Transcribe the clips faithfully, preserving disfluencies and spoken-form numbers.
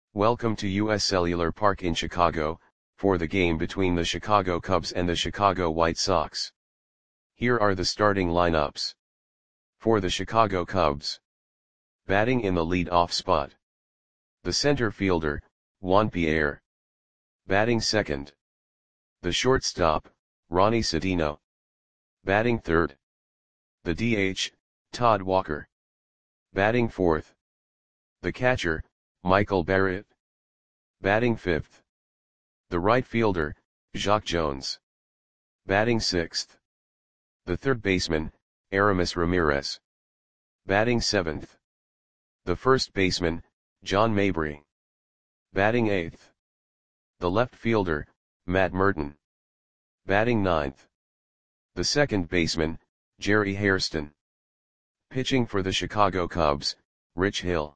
Welcome to U S Cellular Park in Chicago, for the game between the Chicago Cubs and the Chicago White Sox. Here are the starting lineups. For the Chicago Cubs. Batting in the lead-off spot. The center fielder, Juan Pierre. Batting second. The shortstop, Ronnie Sedino. Batting third. The D H, Todd Walker. Batting fourth. The catcher, Michael Barrett. Batting fifth. The right fielder, Jacque Jones. Batting sixth. The third baseman, Aramis Ramirez. Batting seventh. The first baseman, John Mabry. Batting eighth. The left fielder, Matt Merton. Batting ninth. The second baseman, Jerry Hairston. Pitching for the Chicago Cubs, Rich Hill.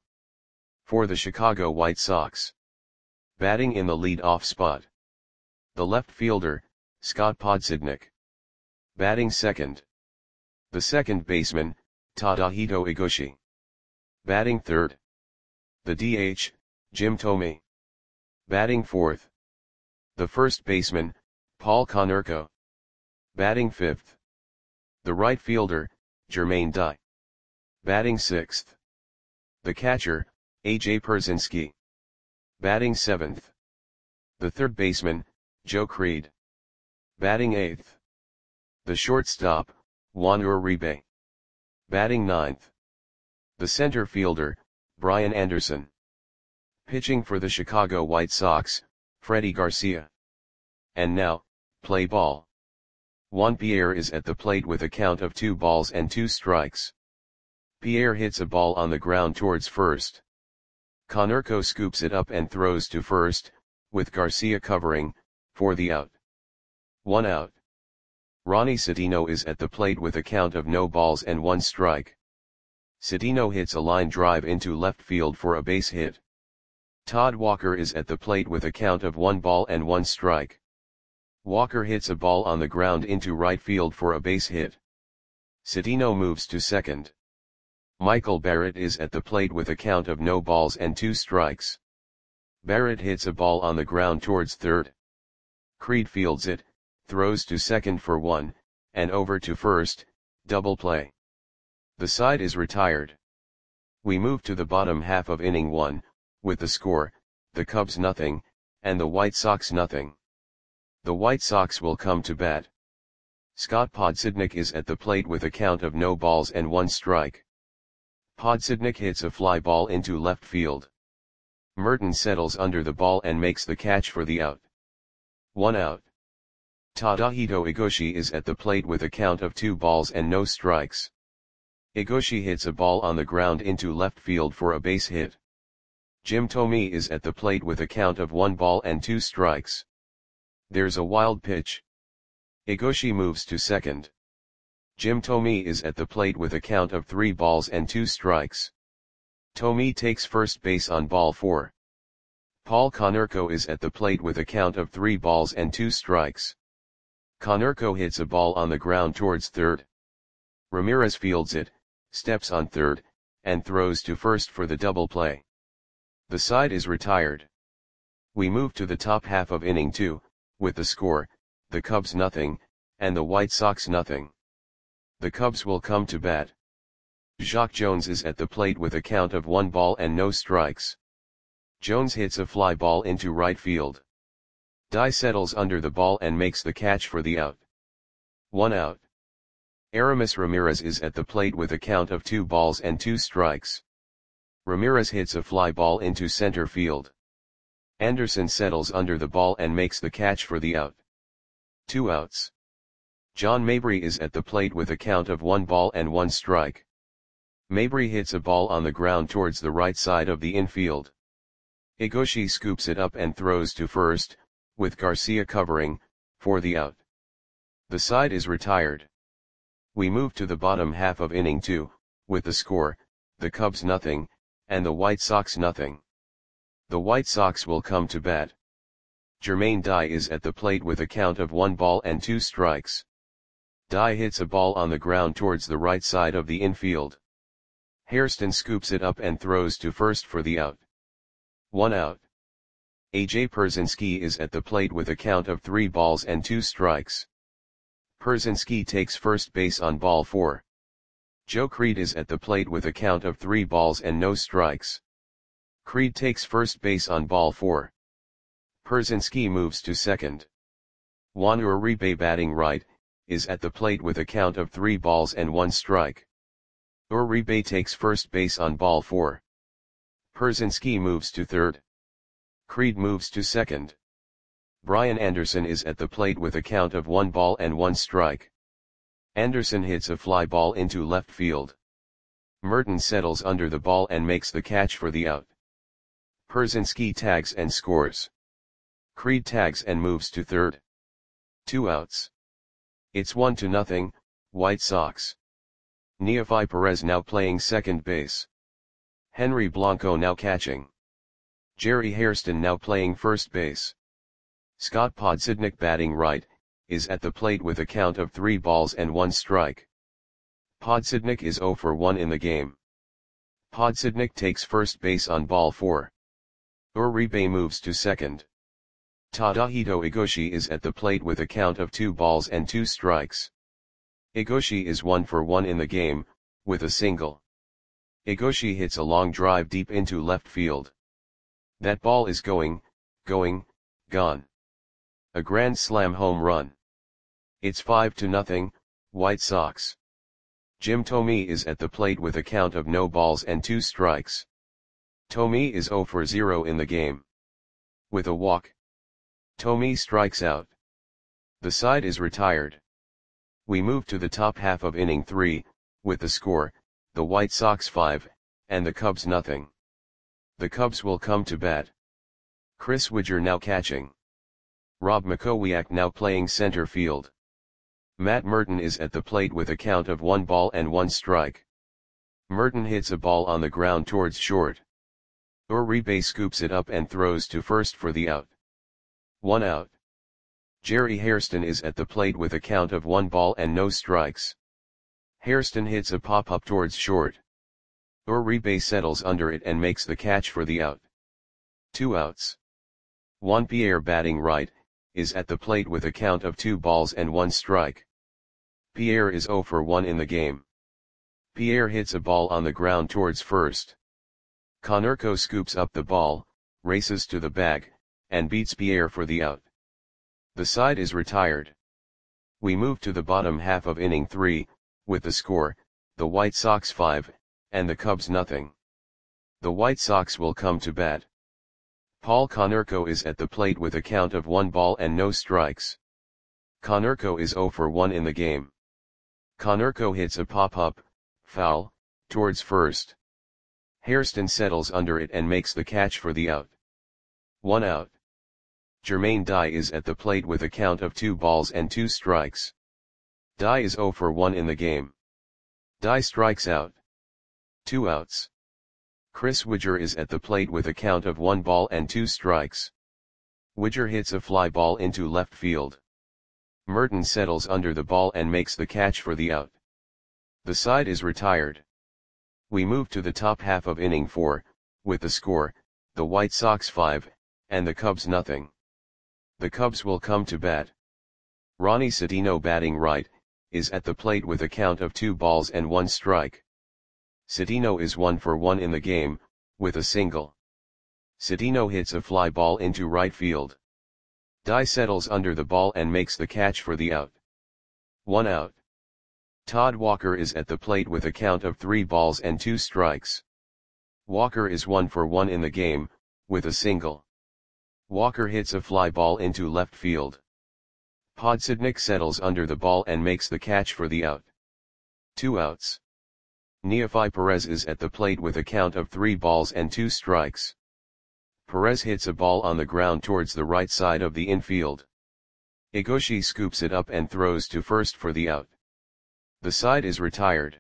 For the Chicago White Sox. Batting in the lead-off spot. The left fielder, Scott Podsednik. Batting second. The second baseman, Tadahito Iguchi. Batting third. The D H, Jim Thome. Batting fourth. The first baseman, Paul Konerko. Batting fifth. The right fielder, Jermaine Dye. Batting sixth. The catcher, A J Pierzynski. Batting seventh. The third baseman, Joe Creed. Batting eighth. The shortstop, Juan Uribe. Batting ninth. The center fielder, Brian Anderson. Pitching for the Chicago White Sox, Freddie Garcia. And now, play ball. Juan Pierre is at the plate with a count of two balls and two strikes. Pierre hits a ball on the ground towards first. Konerko scoops it up and throws to first, with Garcia covering, for the out. One out. Ronnie Sedino is at the plate with a count of no balls and one strike. Sedino hits a line drive into left field for a base hit. Todd Walker is at the plate with a count of one ball and one strike. Walker hits a ball on the ground into right field for a base hit. Sedino moves to second. Michael Barrett is at the plate with a count of no balls and two strikes. Barrett hits a ball on the ground towards third. Creed fields it, throws to second for one, and over to first, double play. The side is retired. We move to the bottom half of inning one, with the score, the Cubs nothing, and the White Sox nothing. The White Sox will come to bat. Scott Podsednik is at the plate with a count of no balls and one strike. Podsednik hits a fly ball into left field. Merton settles under the ball and makes the catch for the out. One out. Tadahito Iguchi is at the plate with a count of two balls and no strikes. Iguchi hits a ball on the ground into left field for a base hit. Jim Thome is at the plate with a count of one ball and two strikes. There's a wild pitch. Iguchi moves to second. Jim Thome is at the plate with a count of three balls and two strikes. Thome takes first base on ball four. Paul Konerko is at the plate with a count of three balls and two strikes. Konerko hits a ball on the ground towards third. Ramirez fields it, steps on third, and throws to first for the double play. The side is retired. We move to the top half of inning two, with the score, the Cubs nothing, and the White Sox nothing. The Cubs will come to bat. Jacque Jones is at the plate with a count of one ball and no strikes. Jones hits a fly ball into right field. Dye settles under the ball and makes the catch for the out. One out. Aramis Ramirez is at the plate with a count of two balls and two strikes. Ramirez hits a fly ball into center field. Anderson settles under the ball and makes the catch for the out. Two outs. John Mabry is at the plate with a count of one ball and one strike. Mabry hits a ball on the ground towards the right side of the infield. Iguchi scoops it up and throws to first, with Garcia covering, for the out. The side is retired. We move to the bottom half of inning two, with the score, the Cubs nothing, and the White Sox nothing. The White Sox will come to bat. Jermaine Dye is at the plate with a count of one ball and two strikes. Dye hits a ball on the ground towards the right side of the infield. Hairston scoops it up and throws to first for the out. One out. A J Pierzynski is at the plate with a count of three balls and two strikes. Pierzynski takes first base on ball four. Joe Creed is at the plate with a count of three balls and no strikes. Creed takes first base on ball four. Pierzynski moves to second. Juan Uribe, batting right, is at the plate with a count of three balls and one strike. Uribe takes first base on ball four. Pierzynski moves to third. Creed moves to second. Brian Anderson is at the plate with a count of one ball and one strike. Anderson hits a fly ball into left field. Merton settles under the ball and makes the catch for the out. Pierzynski tags and scores. Creed tags and moves to third. Two outs. It's one to nothing, White Sox. Neofi Perez now playing second base. Henry Blanco now catching. Jerry Hairston now playing first base. Scott Podsednik, batting right, is at the plate with a count of three balls and one strike. Podsednik is zero for one in the game. Podsednik takes first base on ball four. Uribe moves to second. Tadahito Igoshi is at the plate with a count of two balls and two strikes. Igoshi is one for one in the game, with a single. Igoshi hits a long drive deep into left field. That ball is going, going, gone. A grand slam home run. It's five to nothing, White Sox. Jim Thome is at the plate with a count of no balls and two strikes. Thome is zero for zero in the game. With a walk, Thome strikes out. The side is retired. We move to the top half of inning three, with the score, the White Sox five, and the Cubs nothing. The Cubs will come to bat. Chris Widger now catching. Rob Makowiak now playing center field. Matt Merton is at the plate with a count of one ball and one strike. Merton hits a ball on the ground towards short. Uribe scoops it up and throws to first for the out. One out. Jerry Hairston is at the plate with a count of one ball and no strikes. Hairston hits a pop-up towards short. Uribe settles under it and makes the catch for the out. Two outs. Juan Pierre, batting right, is at the plate with a count of two balls and one strike. Pierre is zero for one in the game. Pierre hits a ball on the ground towards first. Konerko scoops up the ball, races to the bag, and beats Pierre for the out. The side is retired. We move to the bottom half of inning three, with the score, the White Sox five, and the Cubs nothing. The White Sox will come to bat. Paul Konerko is at the plate with a count of one ball and no strikes. Konerko is zero for one in the game. Konerko hits a pop-up, foul, towards first. Hairston settles under it and makes the catch for the out. One out. Jermaine Dye is at the plate with a count of two balls and two strikes. Dye is zero for one in the game. Dye strikes out. Two outs. Chris Widger is at the plate with a count of one ball and two strikes. Widger hits a fly ball into left field. Merton settles under the ball and makes the catch for the out. The side is retired. We move to the top half of inning four, with the score, the White Sox five, and the Cubs nothing. The Cubs will come to bat. Ronnie Cedeno, batting right, is at the plate with a count of two balls and one strike. Cedeno is one for one in the game, with a single. Cedeno hits a fly ball into right field. Dye settles under the ball and makes the catch for the out. One out. Todd Walker is at the plate with a count of three balls and two strikes. Walker is one for one in the game, with a single. Walker hits a fly ball into left field. Podsednik settles under the ball and makes the catch for the out. Two outs. Neofi Perez is at the plate with a count of three balls and two strikes. Perez hits a ball on the ground towards the right side of the infield. Igoshi scoops it up and throws to first for the out. The side is retired.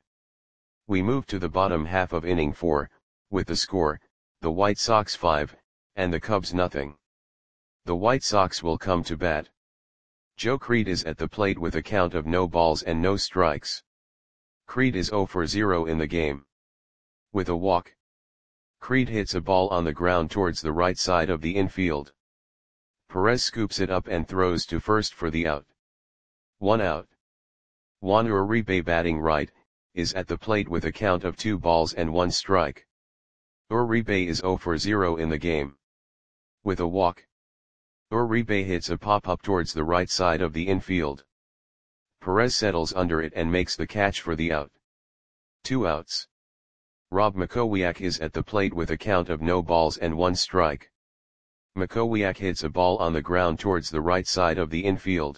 We move to the bottom half of inning four, with the score, the White Sox five, and the Cubs nothing. The White Sox will come to bat. Joe Creed is at the plate with a count of no balls and no strikes. Creed is zero for zero in the game. With a walk, Creed hits a ball on the ground towards the right side of the infield. Perez scoops it up and throws to first for the out. One out. Juan Uribe, batting right, is at the plate with a count of two balls and one strike. Uribe is zero for zero in the game. With a walk, Uribe hits a pop-up towards the right side of the infield. Perez settles under it and makes the catch for the out. Two outs. Rob Makowiak is at the plate with a count of no balls and one strike. Makowiak hits a ball on the ground towards the right side of the infield.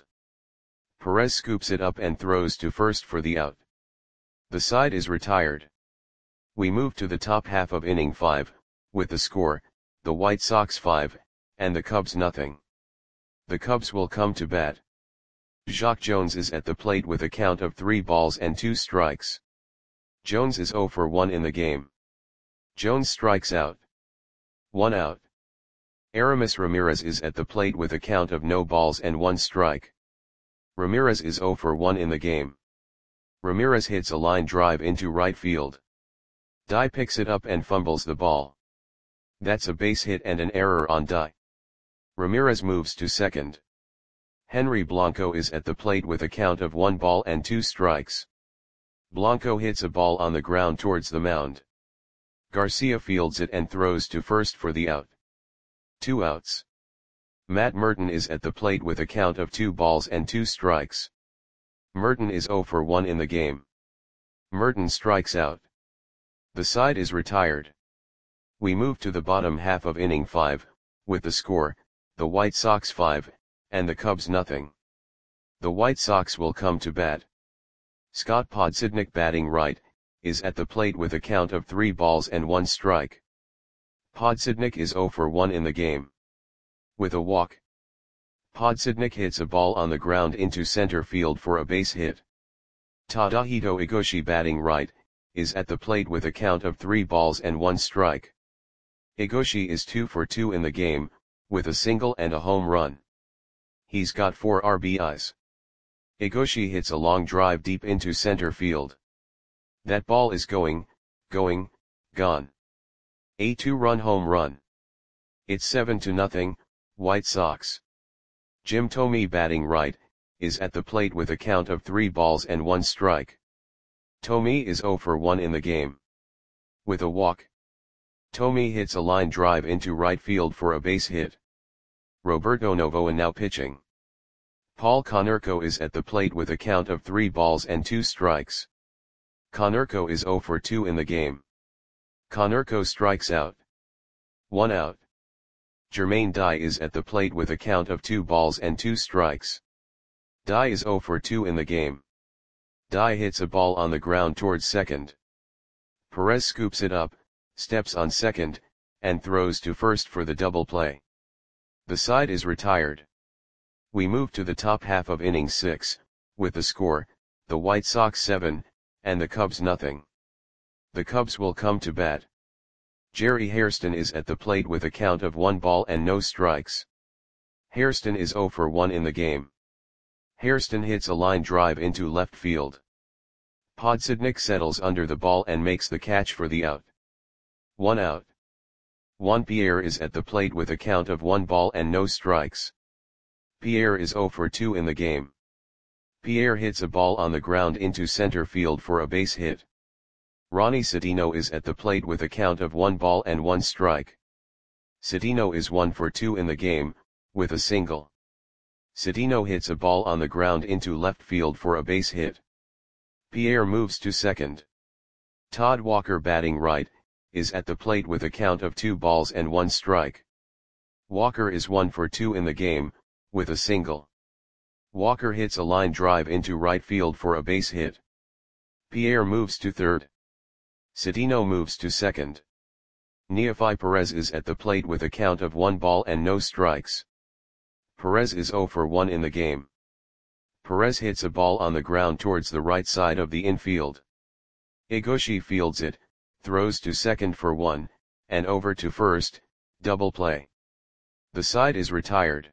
Perez scoops it up and throws to first for the out. The side is retired. We move to the top half of inning five, with the score, the White Sox five, and the Cubs nothing. The Cubs will come to bat. Jacque Jones is at the plate with a count of three balls and two strikes. Jones is zero for one in the game. Jones strikes out. One out. Aramis Ramirez is at the plate with a count of no balls and one strike. Ramirez is zero for one in the game. Ramirez hits a line drive into right field. Dye picks it up and fumbles the ball. That's a base hit and an error on Dye. Ramirez moves to second. Henry Blanco is at the plate with a count of one ball and two strikes. Blanco hits a ball on the ground towards the mound. Garcia fields it and throws to first for the out. Two outs. Matt Merton is at the plate with a count of two balls and two strikes. Merton is zero for one in the game. Merton strikes out. The side is retired. We move to the bottom half of inning five, with the score, the White Sox five, and the Cubs nothing. The White Sox will come to bat. Scott Podsednik, batting right, is at the plate with a count of three balls and one strike. Podsednik is zero for one in the game. With a walk, Podsednik hits a ball on the ground into center field for a base hit. Tadahito Igoshi, batting right, is at the plate with a count of three balls and one strike. Igoshi is two for two in the game, with a single and a home run. He's got four R B Is. Igoshi hits a long drive deep into center field. That ball is going, going, gone. A two-run home run. It's seven to nothing, White Sox. Jim Thome, batting right, is at the plate with a count of three balls and one strike. Thome is zero for one in the game. With a walk, Thome hits a line drive into right field for a base hit. Roberto Novoa now pitching. Paul Konerko is at the plate with a count of three balls and two strikes. Konerko is zero for two in the game. Konerko strikes out. One out. Jermaine Dye is at the plate with a count of two balls and two strikes. Dye is zero for two in the game. Dye hits a ball on the ground towards second. Perez scoops it up, steps on second, and throws to first for the double play. The side is retired. We move to the top half of inning six, with the score, the White Sox seven, and the Cubs nothing. The Cubs will come to bat. Jerry Hairston is at the plate with a count of one ball and no strikes. Hairston is zero for one in the game. Hairston hits a line drive into left field. Podsednik settles under the ball and makes the catch for the out. One out. Juan Pierre is at the plate with a count of one ball and no strikes. Pierre is zero for two in the game. Pierre hits a ball on the ground into center field for a base hit. Ronnie Citino is at the plate with a count of one ball and one strike. Citino is one for two in the game, with a single. Citino hits a ball on the ground into left field for a base hit. Pierre moves to second. Todd Walker, batting right, is at the plate with a count of two balls and one strike. Walker is one for two in the game, with a single. Walker hits a line drive into right field for a base hit. Pierre moves to third. Citino moves to second. Neofi Perez is at the plate with a count of one ball and no strikes. Perez is zero for one in the game. Perez hits a ball on the ground towards the right side of the infield. Igoshi fields it, throws to second for one, and over to first, double play. The side is retired.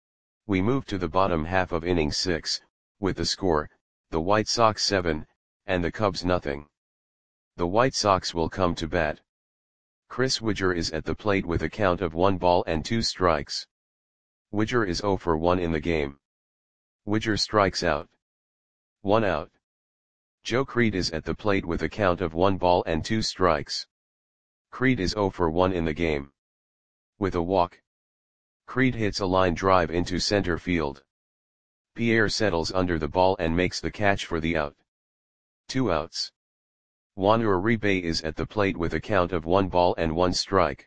We move to the bottom half of inning six, with the score, the White Sox seven, and the Cubs nothing. The White Sox will come to bat. Chris Widger is at the plate with a count of one ball and two strikes. Widger is zero for one in the game. Widger strikes out. One out. Joe Creed is at the plate with a count of one ball and two strikes. Creed is zero for one in the game. With a walk. Creed hits a line drive into center field. Pierre settles under the ball and makes the catch for the out. Two outs. Juan Uribe is at the plate with a count of one ball and one strike.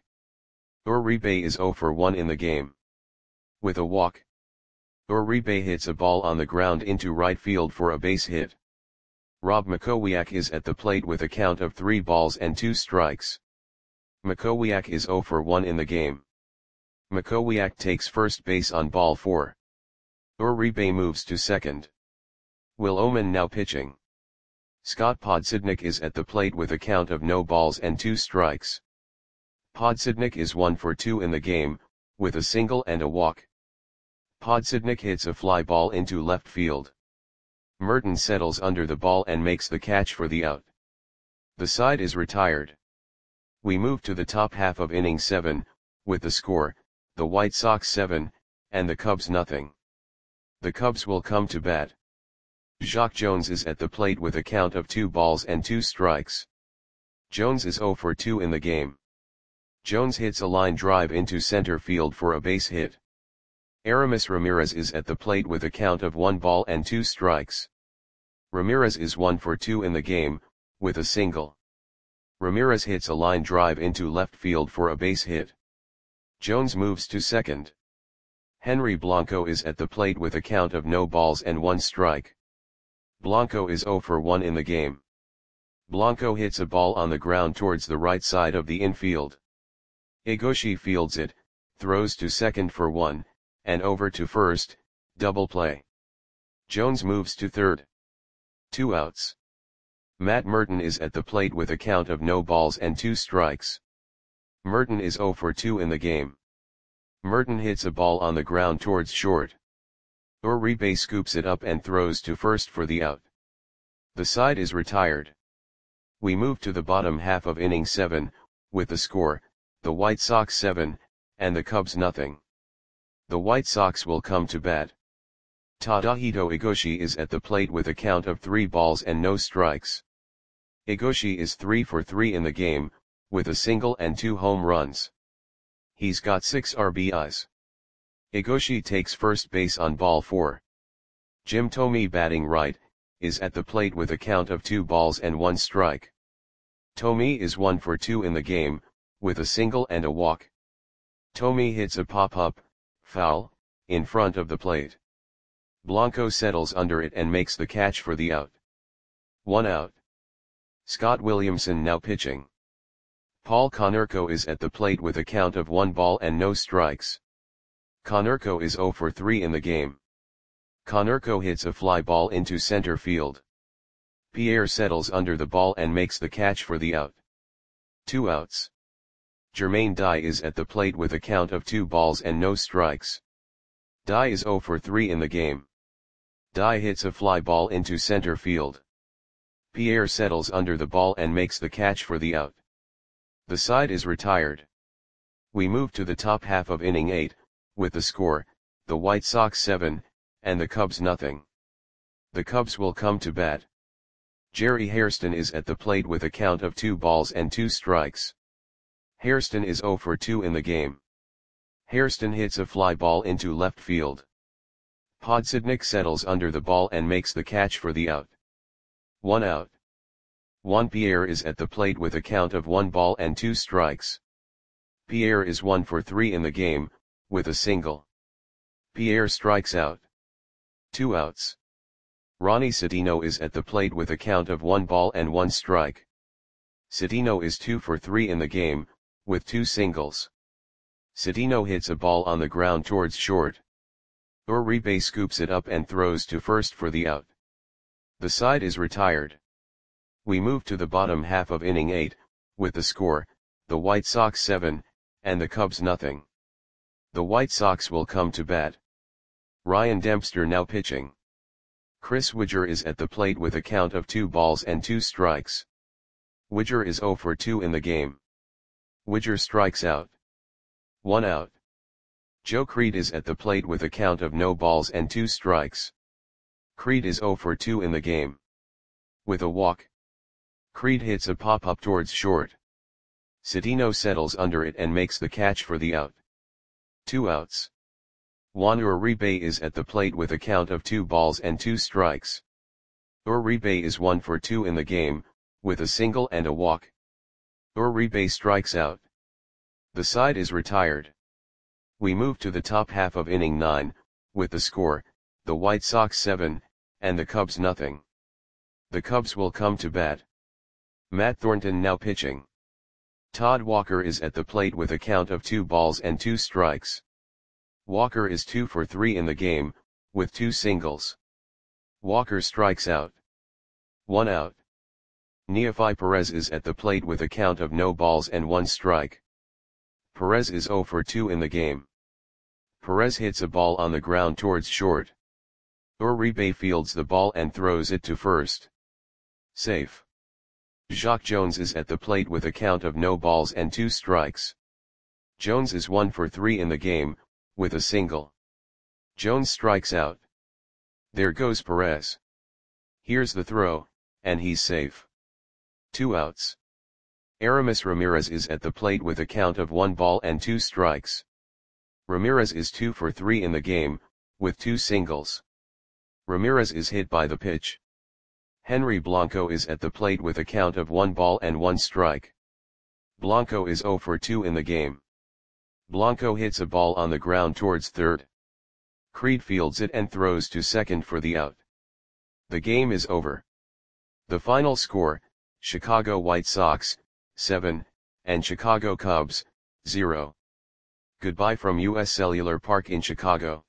Uribe is zero for one in the game. With a walk. Uribe hits a ball on the ground into right field for a base hit. Rob Makowiak is at the plate with a count of three balls and two strikes. Makowiak is zero for one in the game. Makowiak takes first base on ball four. Uribe moves to second. Will Oman now pitching. Scott Podsednik is at the plate with a count of no balls and two strikes. Podsednik is one for two in the game, with a single and a walk. Podsednik hits a fly ball into left field. Merton settles under the ball and makes the catch for the out. The side is retired. We move to the top half of inning seven, with the score, the White Sox seven, and the Cubs nothing. The Cubs will come to bat. Jacque Jones is at the plate with a count of two balls and two strikes. Jones is zero for two in the game. Jones hits a line drive into center field for a base hit. Aramis Ramirez is at the plate with a count of one ball and two strikes. Ramirez is one for two in the game, with a single. Ramirez hits a line drive into left field for a base hit. Jones moves to second. Henry Blanco is at the plate with a count of no balls and one strike. Blanco is zero for one in the game. Blanco hits a ball on the ground towards the right side of the infield. Egoshi fields it, throws to second for one, and over to first, double play. Jones moves to third. Two outs. Matt Merton is at the plate with a count of no balls and two strikes. Merton is zero for two in the game. Merton hits a ball on the ground towards short. Uribe scoops it up and throws to first for the out. The side is retired. We move to the bottom half of inning seven, with the score, the White Sox seven, and the Cubs nothing. The White Sox will come to bat. Tadahito Egoshi is at the plate with a count of three balls and no strikes. Egoshi is three for three in the game, with a single and two home runs. He's got six R B Is. Egoshi takes first base on ball four. Jim Thome batting right, is at the plate with a count of two balls and one strike. Thome is one for two in the game, with a single and a walk. Thome hits a pop-up, foul, in front of the plate. Blanco settles under it and makes the catch for the out. One out. Scott Williamson now pitching. Paul Konerko is at the plate with a count of one ball and no strikes. Konerko is zero for three in the game. Konerko hits a fly ball into center field. Pierre settles under the ball and makes the catch for the out. Two outs. Jermaine Dye is at the plate with a count of two balls and no strikes. Dye is zero for three in the game. Dye hits a fly ball into center field. Pierre settles under the ball and makes the catch for the out. The side is retired. We move to the top half of inning eight, with the score, the White Sox seven, and the Cubs nothing. The Cubs will come to bat. Jerry Hairston is at the plate with a count of two balls and two strikes. Hairston is zero for two in the game. Hairston hits a fly ball into left field. Podsednik settles under the ball and makes the catch for the out. One out. Juan Pierre is at the plate with a count of one ball and two strikes. Pierre is one for three in the game, with a single. Pierre strikes out. Two outs. Ronnie Citino is at the plate with a count of one ball and one strike. Citino is two for three in the game, with two singles. Citino hits a ball on the ground towards short. Uribe scoops it up and throws to first for the out. The side is retired. We move to the bottom half of inning eight, with the score, the White Sox seven, and the Cubs nothing. The White Sox will come to bat. Ryan Dempster now pitching. Chris Widger is at the plate with a count of two balls and two strikes. Widger is zero for two in the game. Widger strikes out. One out. Joe Creed is at the plate with a count of no balls and two strikes. Creed is oh for two in the game. With a walk, Creed hits a pop-up towards short. Citino settles under it and makes the catch for the out. Two outs. Juan Uribe is at the plate with a count of two balls and two strikes. Uribe is one for two in the game, with a single and a walk. Uribe strikes out. The side is retired. We move to the top half of inning nine, with the score, the White Sox seven, and the Cubs nothing. The Cubs will come to bat. Matt Thornton now pitching. Todd Walker is at the plate with a count of two balls and two strikes. Walker is two for three in the game, with two singles. Walker strikes out. One out. Neefi Perez is at the plate with a count of no balls and one strike. Perez is oh for two in the game. Perez hits a ball on the ground towards short. Uribe fields the ball and throws it to first. Safe. Jacque Jones is at the plate with a count of no balls and two strikes. Jones is one for three in the game, with a single. Jones strikes out. There goes Perez. Here's the throw, and he's safe. Two outs. Aramis Ramirez is at the plate with a count of one ball and two strikes. Ramirez is two for three in the game, with two singles. Ramirez is hit by the pitch. Henry Blanco is at the plate with a count of one ball and one strike. Blanco is oh for two in the game. Blanco hits a ball on the ground towards third. Creed fields it and throws to second for the out. The game is over. The final score, Chicago White Sox, seven, and Chicago Cubs, zero. Goodbye from U S Cellular Park in Chicago.